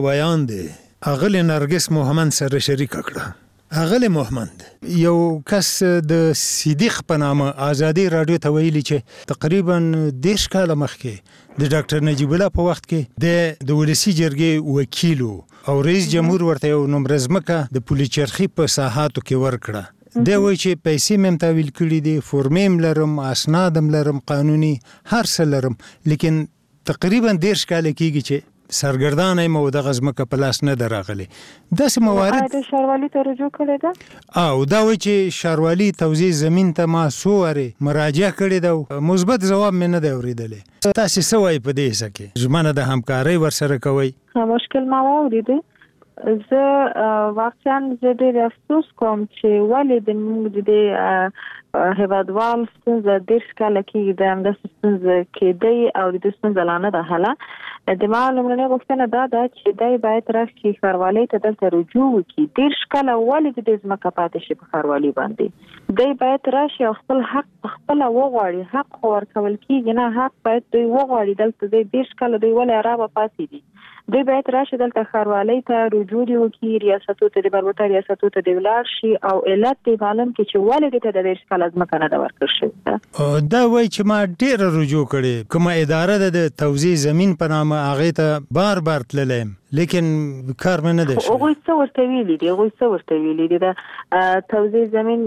ویان دی اغلی نرګس محمد سره شریک کړه. اغلی محمد یو کس د صدیق په نامه آزادي رادیو ته ویلي چې تقریبا 10 کاله مخکې د ډاکټر نجیب الله په وخت کې د ولسی جرګې وکیل او رئیس جمهور ورته یو نمبر ځمکه د پولیچرخي په ساحاتو کې ورکړه. دی وایي چې پیسې مې تحویل کړي دي، فورمې هم لرم، اسناد هم لرم، قانوني هر څه لرم، لیکن تقریبا 10 کاله کېږي چې سرګردانه مو د غزمکه په لاس نه دراغلي. داسې موارد د شاروالي ته رجوع کړی ده او دا وایي چې شاروالي توزیع زمين ته ما سواره مراجعه کړې ده، مثبت جواب مې نه دی اوریدلی. تاسو څه وایي په دې سکه ژمنه د همکارۍ ورسره کوي؟ مشکل ما واورید. زه واقعا زه ډېر افسوس کوم چې ولې د موږ د هیوادوال ستونزه 10 کاله کې د همداسې ستونزه کېدی او د ستونزه لا نه ده حله. د ما لومړنۍ غوښتنه دا ده چې دی باید راشي ښاروالۍ ته دلته رجوع وکړي. 10 کاله ولې د دې ځمکه پاتې شي په ښاروالۍ باندې؟ دی باید راشي او خپل حق خپله وغواړي. حق خو ورکول کېږي نه، حق باید دوی وغواړي. دلته دی 10 کاله دوی ولې ارامه پاتې دي؟ دوی باید راشي دلته ښاروالۍ ته رجوع وکړي، ریاستو ته د مربوطه ریاستو ته دی ولاړ شي او علت دی معلوم کړي چې ولې دې ته د 10 کاله ځمکه نه ده ورکړل شوې. دا وایي چې ما ډېره رجوع کړې، کومه اداره د توزیع زمین په نامه هغې ته بار بار تللی یم، لیکن کار مې نه دی شوی. هغوی څه ورته ویلي دي د توزیع زمین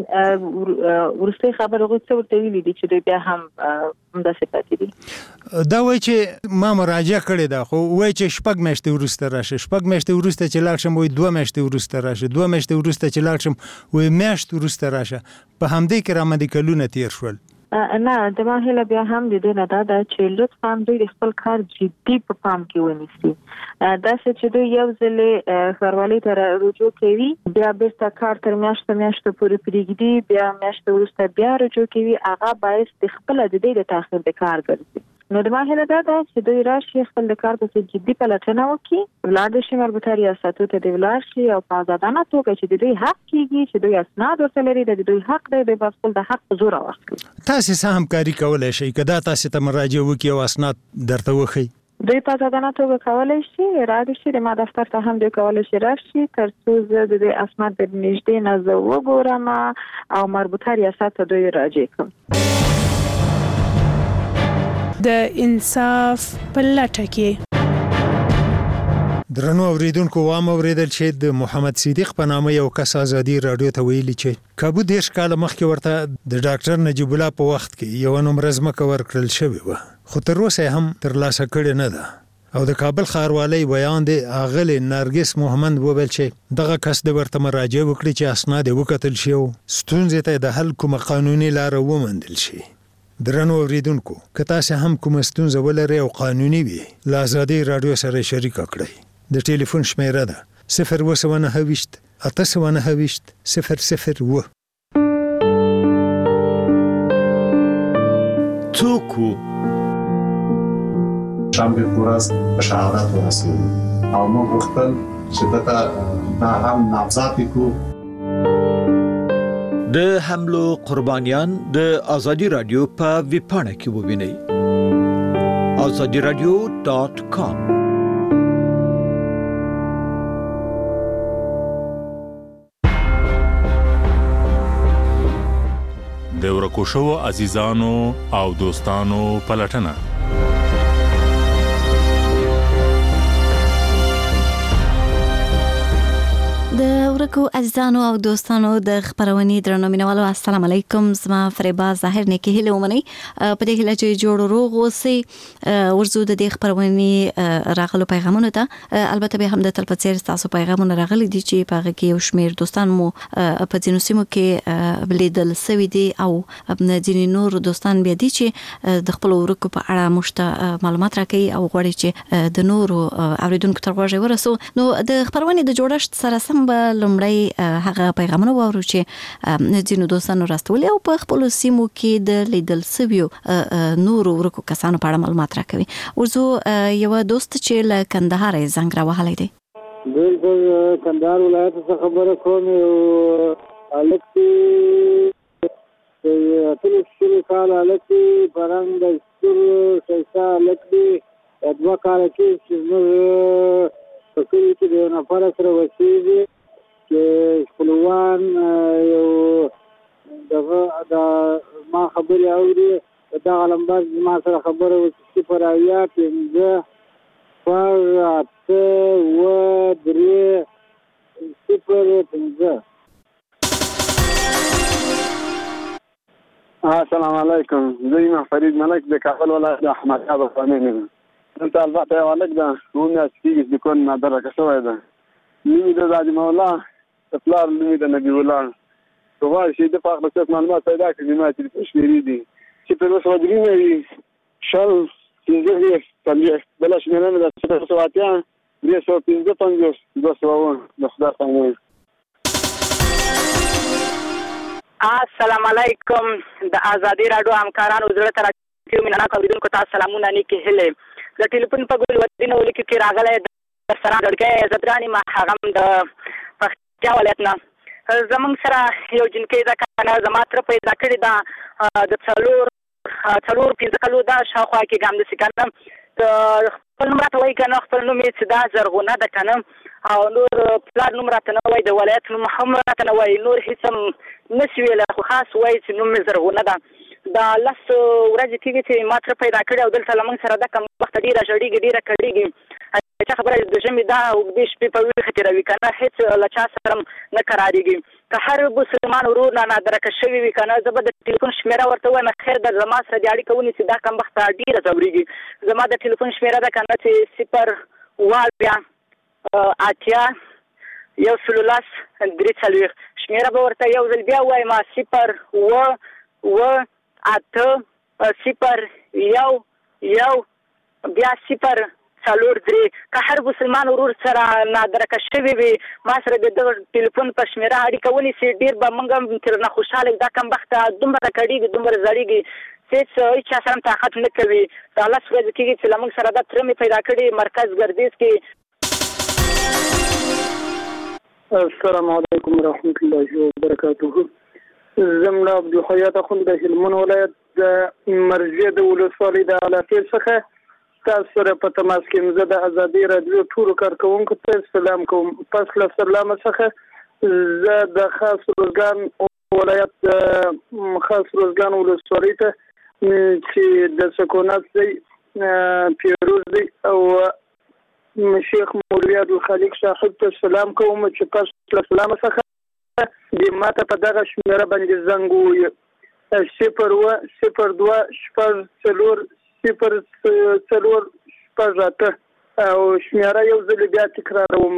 وروستۍ خبر هغوی څه ورته ویلي دي چې دوی بیا هم همداسې پاتې دي؟ دا وایي چې ما مراجعه کړې ده، خو وایي چې 6 میاشتې وروسته راشه، 6 میاشتې وروسته چې لاړ شم وایي 2 میاشتې وروسته راشه، 2 میاشتې وروسته چې لاړ شم وایي میاشت وروسته راشه. په همدې کې رامنې کلونه تیر شول. نه د ما هیله بیا هم د دې نه ده چې لطفا دوی د خپل کار جدي په پام کې ونیسي. داسې چې دوی یو ځل ښاروالۍ ته رجوع کوي، بیا بیرته کار تر میاشتو پورې پرېږدي، بیا میاشت وروسته بیا رجوع کوي، هغه باعث د خپله د دې د تاخیر د کار ګرځي. نو د ما هیله دا ده چې دوی راشي خپل د کار پسې جدي پلټنه وکړي، ولاړ شي مربوطه ریاستو ته دی ولاړ شي او په ازادانه توګه چې د دوی حق کېږي، چې دوی اسناد ورته لري، د دوی حق دی، دوی به خپل د حق په زور واخلي. تاسې څه همکاري کولی شئ که دا تاسې ته مراجعه وکړي او اسناد درته وښیي؟ دوی په ازادانه توګه کولی شي رادي شي، د ما دفتر ته هم دوی کولی شي راشي، تر څو زه د دې اسناد د نږدې نه زه وګورم او مربوطه ریاست ته دوی راجع کړم. د انصاف په لټه کې درنو اوریدونکو وام اوریدل چې د محمد صدیق په نامه یو کس آزادي رادیو ته ویلي چې کابو 10 کاله مخکې ورته د ډاکټر نجیب الله په وخت کې یو نمبر ځمکه ورکړل شوې وه، خو تر اوسه هم ترلاسه کړې نه ده. او د کابل ښاروالۍ ویان دی اغلی نرګس محمد وویل چې دغه کس د ورته مراجعه وکړي چې اسناد یې وکتل شي او ستونزې ته د حل کومه قانوني لاره وموندل شي. درنو اوریدونکو که تاسو هم کومه ستونزه ولرئ او قانوني وي له آزادي رادیو سره شریک کړئ. د ټلیفون شمیره ده 029 829 001. څوک شنبه ورځ په شهادت ورسېدو او موږ غوښتل چې دا هم نامزد کړو. د حملو قربانیان د آزادي رادیو په ویبپاڼه کې ووینئ. azadiradio.com. د ورکو شوو عزیزانو او دوستانو پلټنه د ورکو عزیزانو او دوستانو د خبرونې درنو مینوالو السلام علیکم. زما فریبا ظاهر نه کې هله ومني په دې هله چې جوړ روغ اوسې ورزو د دې خبرونې راغلو پیغامونه ته البته به هم د تلپاتیر تاسو پیغامونه راغلي دي چې په هغه کې یو شمیر دوستان مو په ځینو سیمو کې بلیدل سوي دي او ځینې نور دوستان بیا دي چې د خپل ورکو په اړه مشته معلومات راکړي او غواړي چې د نورو اوریدونکو تر غوږه ورسو. نو د خبرونې د جوړښت سره سم به لومړی هغه پیغامونه واورو چې ځینو دوستانو راستولي او په خپل سیمو کې د لیدل سویو نورو ورکو کسانو په اړه معلومات راکوي. ورزو یو دوست چې له کندهار زنګ راوهلی دی. بالکل کندهار ولایت څخه خبره کوم او الکتی اتل کال الکتی پرنګ ستور شیسا الکتی ادوا کال کې چې په کلي کې د یو نفر سره اوسېږي چې خپلوان یو دغه د ما خبرې اوري دغه نمبر ما سره خبره وکړي 0 السلام علیکم. زه یم فرید ملک د کابل ولایت د احمد ابا فامین یم. دلته البته یو هلک ده نوم یې سپیږي د کون مدرکه شوی ده. نوم یې د زادي مولا د پلار نوم یې د نبي الله. که غواړي چې د په هغه څه معلومات پیدا کړي زما تلیفون شمېرې دي 029 50 بله شمېره مې ده 080 355 200 د خدای څخه. السلام علیکم. د ازادي راډیو همکارانو زړه ته راټول مینه کوونکو ته سلامونه نیکې هیلې. د ټلیفون په ګول ودینه ولیکو کې راغلی د سره جړګی عزترانی ما هغه د پکتیا ولایت نه زمونږ سره یو جنکۍ ده کنه زما تر پیدا کړې ده د څلور 5 کلو ده شاوخوا کې ګام داسې کنه خپل نوم راته وایي کنه خپل نوم یې دا زرغونه ده کنه او نور پلار نوم راته نه وایي د ولایت نوم هم راته نه وایي نور هېڅ هم نشي ویلی خو خاص وایي چې نوم مې زرغونه ده. دا 10 ورځې کېږي چې ما تر پیدا کړې او دلته له موږ سره ده کمبخته ډېره ژړېږي ډېره کړېږي. چا خبره د ژمي دا اوږدې شپې په ویښه تېروي که نه هېڅ له چا سره نه قرارېږي. که هر مسلمان ورور نادرکه شوي وي که نه زه به د ټلیفون شمېره ورته وایم خیر ده زما سره دې اړیکه ونیسي دا کمبخته ډېره ځورېږي. زما د ټلیفون شمېره ده که نه چې 0 شمېره به ورته یو ځل بیا ووایم 0 بیا 0 که هر مسلمان ورور سره نادرکه شوي وي ما سره د دغه ټلیفون په شمېره اړیکه ونیسي ډېر به موږ هم ترېنه خوشحاله دا کمبخته دومره کړېږي دومره زړېږي هېڅ هېچا سره هم طاقت نه کوي. دا 10 ورځې کېږي چې له موږ سره دا تره مې پیدا کړي مرکز ګردیز کې. السلام علیکم ورحمت الله وبرکاته. زمنا عبدالحیات اخوند د هلمند ولایت د مرجع د ولسوالۍ د علاقې څخه تاسو سره په تماس کې یم. زه د ازادي راډیو ټولو کارکوونکو ته سلام کوم. پس له سلامه څخه زه د خاص روزګان ولایت خاص روزګان ولسوالۍ ته چې د سکونت دی پیروز دی او شیخ مولوی عبدالخالق صاحب ته سلام کوم چې پس له سلامه څخه د ماته په دغه شمېره باندې زنګ ووایي 0 او شمېره یو ځل بیا تکراروم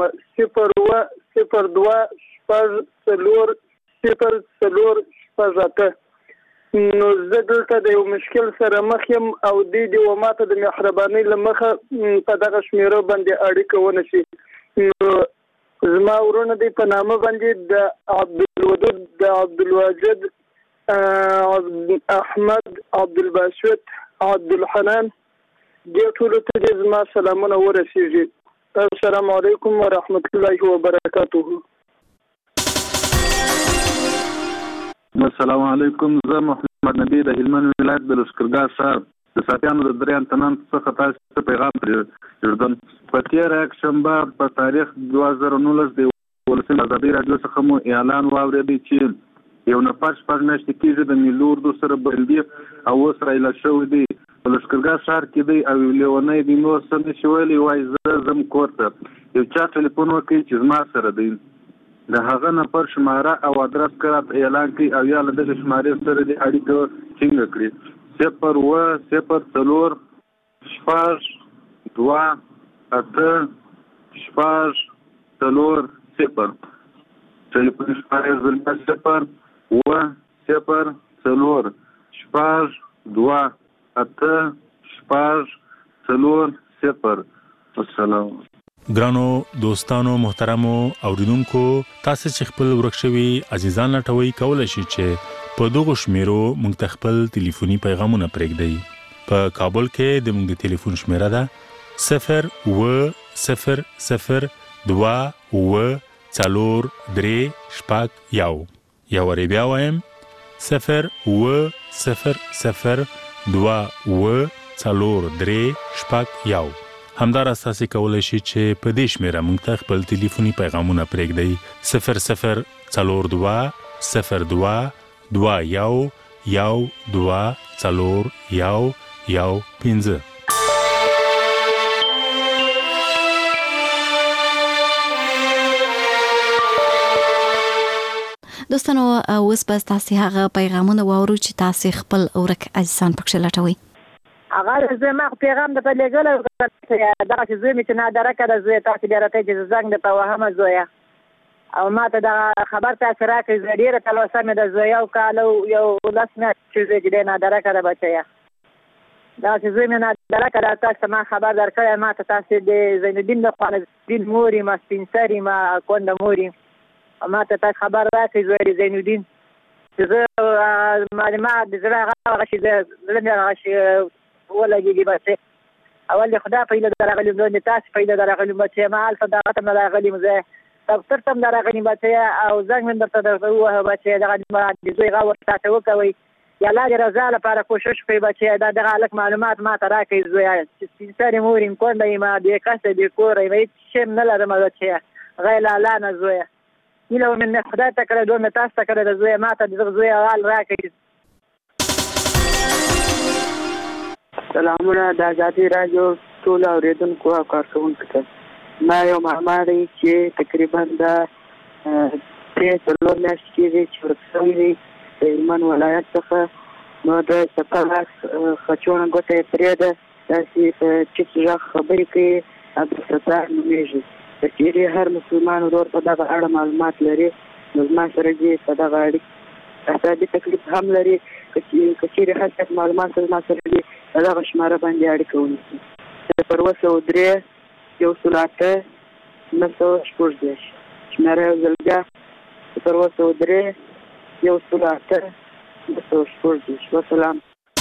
0 نو زه دلته د یو مشکل سره مخ یم او دې ماته د مهربانۍ له مخه په دغه شمېره باندې اړیکه ونشي. نو زما ورونه دی په نامه باندې د عبدالودود د عبدالواجد احمد عبدالباسط عبدالحنان دې ټولو ته دې زما سلامونه ورسېږي. السلام علیکم ورحمت الله وبرکاته. السلام علیکم. زه محمد نبی د هلمند ولایت د لشکرګاه ښار د ساتیانو د دریان تنان څخه تاسو ته پیغام پرېږدم. په تېره یکشنبه په تاریخ 2019 د ولسي ازادي راډیو څخه مو اعلان واورېدی چې یو نفر 4 میاشتې کېږي د ملي اردو سره بندي او اوس رایله شوی دی په لشکرګاه ښار کې دی او لیونی دی نور څه نشي ویلی وایي زه ځم کور ته یو چا ټلیفون وکړي چې زما سره دی د هغه نفر شماره او ادرس کراپ اعلان کړي او یا له دغه شمارې سره د اړیکه ټینګه کړي 0 ټلیفون شماره زلمه 0 السلام. ګرانو دوستانو محترمو اوریدونکو تاسو چې خپل ورکشوي عزیزان لټوي کولای شئ چې په دغه شمیرو مونږ ته خپل ټلیفوني پیغامونه پرېږدئ. په کابل کې د مونږ د ټلیفون شمیره ده 0 یا ورې بیا وایم 0 همدار اساسي کولای شي چې په دې شمیره موږ ته خپل ټلیفوني پیغامونه پرېږدئ 0042 02 21 12 دوستانو اوس بس تاسو هغه پیغامونه واورو چې تاسو خپل اورک عزیزان پکښ لټوي. هغه زما پیغام د پليګل دا چې زوی می چې نه درکه د زوی تاسو ډیرته چې زنګ د توهم زویا او ماته دا خبر تاسو راکړئ ډیره تلوسه مې د زوی او کالو یو لاسنه چې زوی نه درکه د بچیا دا چې زوی می نه درکه د تاسو ما خبر درکړی ماته تاسو د زین الدین د خوانه دین موري ما سپینسری ما کوند موري ما ته خبر راکړئ زوی زین الدین چې زه معلومات د زړه هغه شي ولګي بچي اول خدا پیدا درغلی نو تاسو پیدا درغلی بچي ما الف دغه تم درغلی مزه تر تم درغلی بچي او زنګ من درته وه بچي دغه ما د زوی غو تاسو وکوي یا لا رضا لپاره کوشش کوي بچي دا دغه الک معلومات ما ته راکړي زوی چې سینساري مورین کوندې ما د کاسه د کور یې شم نه لرم بچي غیر لا نه زوی یلو من خدا ته کړه دوه تاسو ته کړه زوی ما ته د زوی حال راکړي. سلامونه د آزادي رادیو ټول اوریدونکو او کارکونکو ته ما یو معلومات چې تقریبا د 3 میاشتې کېږي چې ورسوي دي د هلمند ولایت څخه نو د سپالاس خچونه ګوته یې پرې ده داسې په چیپ غږ خبرې کوي عبدالستار نومېږي که چېرې هر مسلمان ورور په دغه اړه معلومات لري نو زما سره دې په دغه اړیکې اعصابي تکلیف هم لري که چېرې هر څه معلومات زما سره دي په دغه شماره باندې اړیکه ونیسي 003 108 914 شماره یو ځل بیا 003 108 914 وسلام.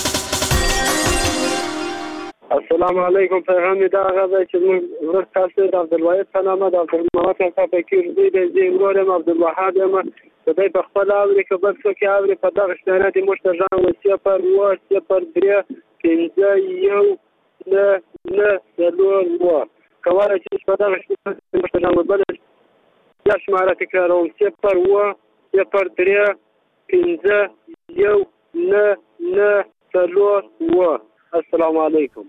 السلام علیکم پیغام دا غږ چې موږ ورته تاسو د عبدالوهاب په نامه د عبدالمناف څخه پکې دی د زیرورم عبدالوهاب یم د دې په خپل اوري کې بس کې اوري په دغه شماره د مشترجان وصیه پر واسطه پر درې پنځه یو نه ضرور و کومه چې په دغه شماره مشترجان وبل یا شماره تکراروم چې پر و یا پر درې پنځه یو نه ضرور و. السلام علیکم.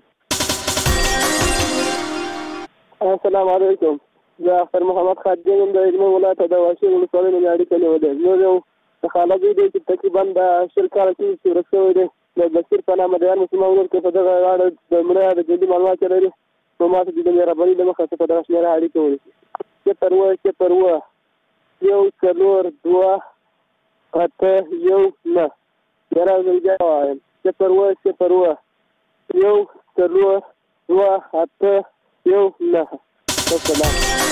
السلام علیکم. زه اختر محمد خادم د هلمند ولایت د واشیر ولسوالۍ نه اړیکه نیولې نو یو خالد دی چې تقریبا د شل کال کې ورسوي دی د بشیر په نامه د مسلمان ورور کې په دغه اړه د مړه د جدي معلومات لري نو ماته د مهرباني د مخه په دغه شمېره اړیکه ونیسي چې پر و یو څلور دوه اته یو نه یاره زه وایم چې پر و یو څلور دوه اته یو نه. السلام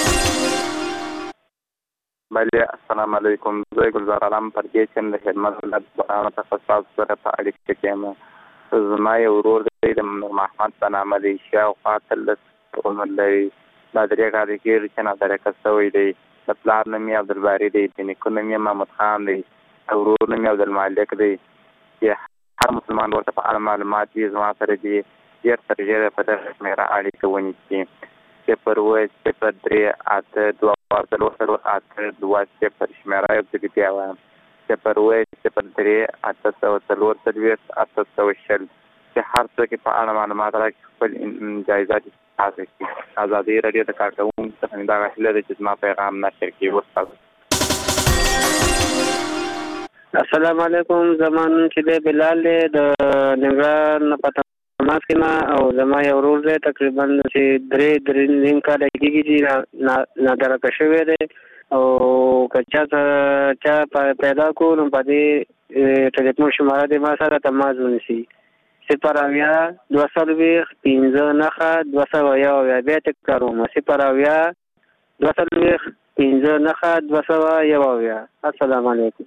السلام علیکم. زه ګلزار علم پردیسم د هلمند ولایت برنامه تخصص سره په اړیکه کې یم. زما یو ورور دی د نور محمد په نامه دی شاوخوا 13 عمر لري دا درې کاله کېږي چې نادرکه شوی دی د پلار نوم یې عبدالباري دی د نیکه نوم یې محمود خان دی ورور نوم یې عبدالمالک دی چې هر مسلمان ورته په اړه معلومات یې زما سره دي ډېر تر ډېره په دغه شمېره اړیکه ونیسي 0 اته دوه شمېره یو ځل بیا وایم 0 اته سوه څلور څلوېښت اته سوه شل چې هر څوک یې په اړه معلومات راکړي خپل جایزات استفاده کړي. ازادي راډیو د کارکوونکو څخه مې دغه هیله ده چې زما پیغام نشر کړي. وسلام. السلام علیکم. زمان چې دی بلال دی د ننګرهار نه پته ماسکما او زما یو ورور دی تقریبا چې درې نیم کاله کېږي چې نادرکه شوی دی او که چا پیدا کړو نو په دې ټلیفون شماره دی ما سره تماس ونیسي 0 240 15 نښه 201 بیا تکراروم 0 240 15 نښه 201. السلام علیکم.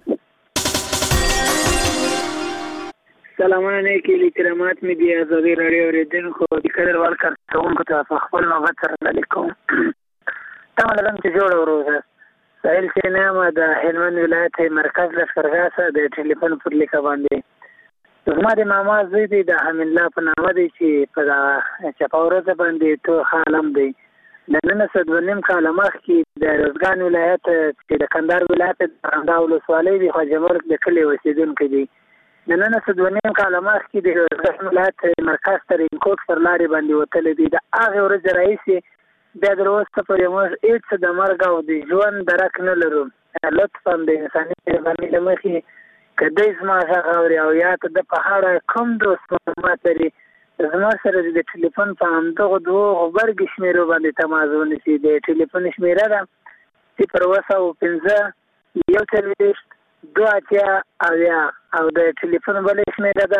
سلامونه نیکی کرامات می دی آزادی راډیو اوریدونکو د قدر وړ کارکوونکو ته په خپل نوبت سره علیکم تمه لرم چې جوړ وروزه سهیل سینما د هلمند ولایت مرکز لښکرګاه د ټلیفون پر لیکه باندې زما د ماما زوی دی د حمید الله په نامه دی چې په دا چپاورزه باندې تو حالم دی د 902 کال مخکې د روزګان ولایت چې د کندهار ولایت د رندا ولسوالۍ د خواجه ملک د کلي اوسیدونکی دی د 902 کال مخکې د روزګان ولایت مرکز ته رینکوټ پر لارې باندې وتلی دی د هغې ورځې راهیسې بیا تر اوسه پورې موږ هېڅ د مرګ او د ژوند درک نه لرو لطفا د انساني مهربانۍ له مخې که دی زما غږ اوري او یا ته د په اړه کوم دوست معلومات لري زما سره د ټلیفون په همدغو دوو غبرګې شمېرو باندې تماس ونیسي د ټلیفون شمېره ده 015 41 280 او د ټلیفون بلې شمېره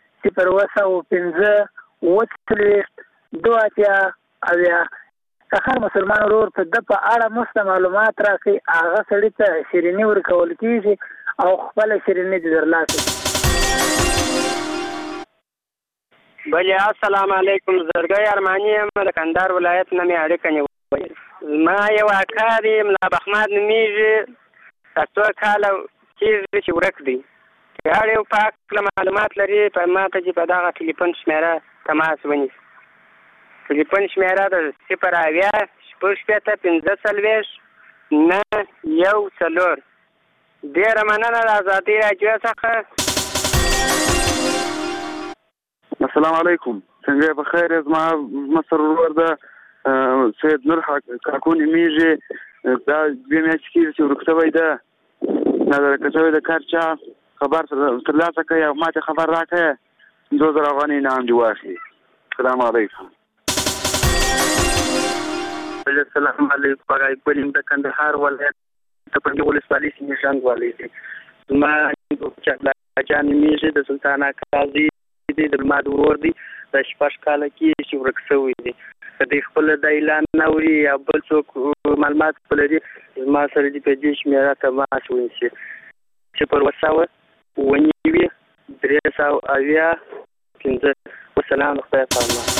ده 015 41 که هر مسلمان ورور په د په اړه مست معلومات راکړي هغه سړي ته شیریني ورکول کېږي او خپل شیریني دې درلاسه بله السلام علیکم زرګی ارماني یم د کندهار ولایت نه مې اړیکه نیولې ما یو اکا دی ملا احمد نومیږي 7 کاله کېږي چې ورک دی چې هر یو په هکله معلومات لري په ما ته چې په دغه ټلیفون شمېره تماس ونیسي ټلیفون شمېره د 0 ډېره مننه د ازادي راډیو څخه السلام علیکم څنګه په خیر زما مصر ورور ده سید نور کاکون میږي دا بیا مې چې چې ورکوي ده نظر کڅوي د کارچا خبر ترلاسه کوي او ماته خبر راکړي 2000 افغانۍ نام دی واخلي السلام علیکم السلام علیکم پرای پریم د کندهار ولایت ته په ولسوالۍ کې نشان والي دي ما چې جان میږي د سلطان قاضي د ماد ورور دي د شپږ کال کې چې ورک شوی دي د خپل د اعلان نوري یا بل څوک معلومات لري ما سره دې په دې شمېره تماس ونیسي چې پر وساوه ونیوي 315 والسلام علیکم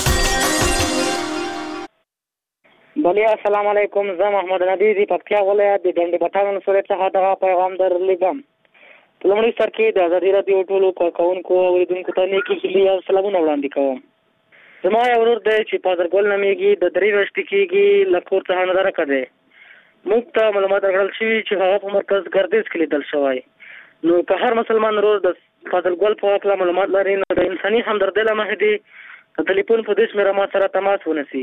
بله السلام علیکم زه محمد نبی دی پکتیا ولایت د ډنډ پټان ولسوالۍ څخه دغه پیغام درلیږم په لومړي سر کې د ازادي راډیو ټولو کارکوونکو او اورېدونکو ته نیکې هیلې او سلامونه وړاندې کوم زما یو ورور دی چې پادرګل نومیږي د 3 میاشتې کېږي له کور څخه نظاره کړی موږ ته معلومات راکړل شوي چې هغه په مرکز ګردیز کې لیدل شوی نو که هر مسلمان ورور د پادرګل په هکله معلومات لري نو د انساني همدردۍ له مخې دې د ټلیفون په دې شمېره ما سره تماس ونیسي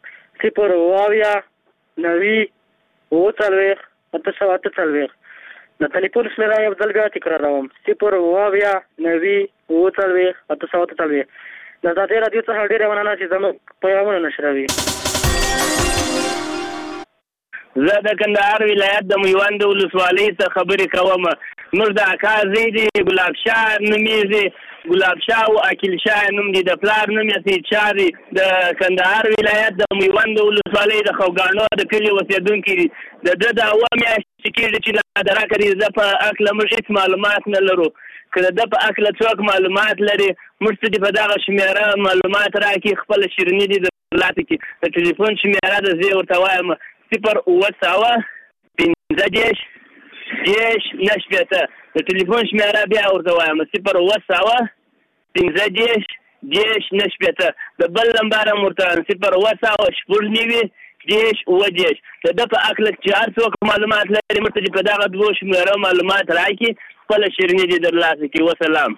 0 د ټلیفون شمېره یو ځل بیا تکراروم 0 د ازادي راډیو څخه ډېره مننه چې زموږ پیغامونه نشروي زه د کندهار ولایت د میوند ولسوالۍ څخه خبرې کوم موږ د اکا زوی دی ګلاب شاه نومیږي ګلاب شاه او اکیل شاه نوم دی د پلار نوم یې سید شاه دی د کندهار ولایت د میوند ولسوالۍ د خوګانو د کلي اوسېدونکی دی د ده د 7 میاشتې کېږي چې نادره کړي زه په هکله موږ هېڅ معلومات نه لرو که د ده په هکله څوک معلومات لري موږ ته دې په دغه شمېره معلومات راکړي خپله شیریني دي درلاته کړي د ټلیفون شمېره ده زه یې ورته وایم 0 د ټلیفون شمېره بیا ورته وایم 0 د بل نمبر هم ورته 0 د ده په هکله چې هر څوک معلومات لري موږ ته دې په دغه 2 شمېره معلومات راکړي خپله شیریني دې درلاسه کړي وسلام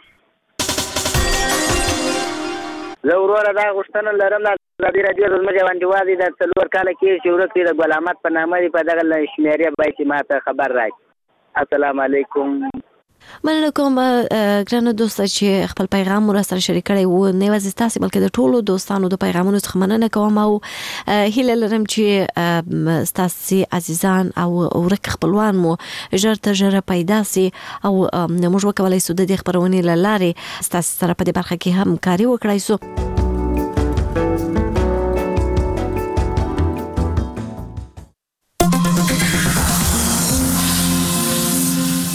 زه وروره دا غوښتنه لرم د ازادي راډیو د زموږ یو انډیوال دی د 4 کاله کېږي چې ورک دی د ګل احمد په نامه دی په دغه شمېرې باید چې ما ته خبر راکړي السلام علیکم مننه کوم ګرانو دوسته چې خپل پیغام مو سره شریک کړی وو نه یوازې تاسو بلکې د ټولو دوستانو د پیغامونو څخه مننه کوم او هیله لرم چې تاسو عزیزان او ورک خپلوان مو ژر تر ژره پیدا سي او موږ وکولای شو د دې خبرونې لاره تاسو سره په دې برخه کې همکاري وکړای شو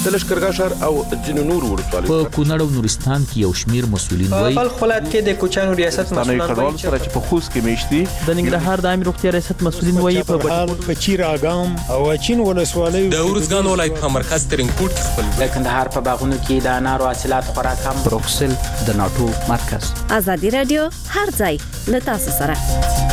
د لشکرګاه ښار او ځینو نورو ولسوالیو په کونړ او نورستان کې یو شمیر مسؤلین وایي په بلخ ولایت کې د کوچانو ریاست مسؤلان وایي چې په خوست کې میشتي د ننګرهار د عامه روغتیا ریاست مسؤلین وایي په چیر اګام او اچین ولسوالیو د ورزګان ولایت په مرکز ترینکوټ کې خپل د کندهار په باغونو کې د انارو حاصلات خورا کم بروکسل د ناټو مرکز ازادي رادیو هر ځای له تاسو سره